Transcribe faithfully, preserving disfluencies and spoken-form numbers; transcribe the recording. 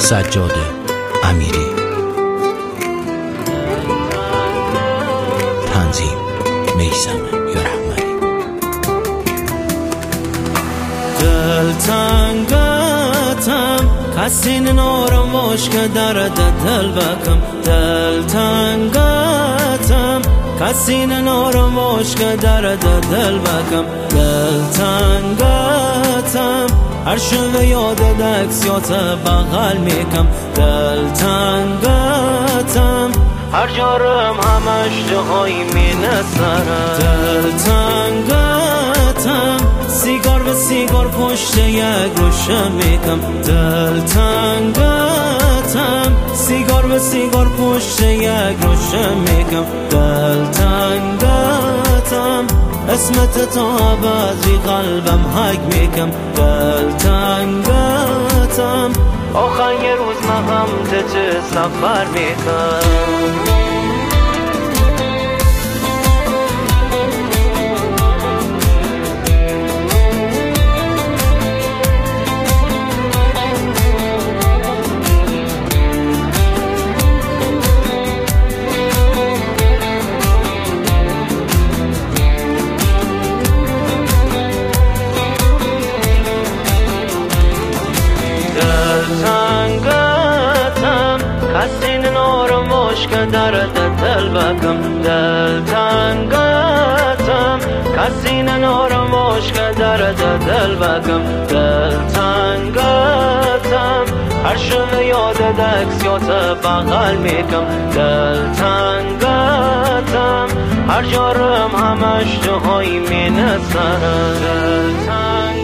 سجاد امیری. تنظیم میثم یارحمانی. دلتنگتم کسی نارماش که درد دل بکم. دلتنگتم کسی نارماش که درد دل بکم. دلتنگتم هر شب یاد عکسیات بغل میکم. دلتنگتم هر جارم همش جاهای مینسرم. دلتنگتم سیگار به سیگار پشت یک روشن میکم. دلتنگتم سیگار به سیگار پشت یک روشن میکم. دلتنگتم اسمت تا عوضی قلبم حک میکم. دلتنگتم آخر یه روز من هم چه سفر میکم. دلتنگتم کسی نارماش که درد دل بکم. دلتنگتم کسی نارماش که درد دل بکم. دلتنگتم هر شب یاد عکسیات بغل میکم. دلتنگتم هر جارم همش جاهایی مینسرم.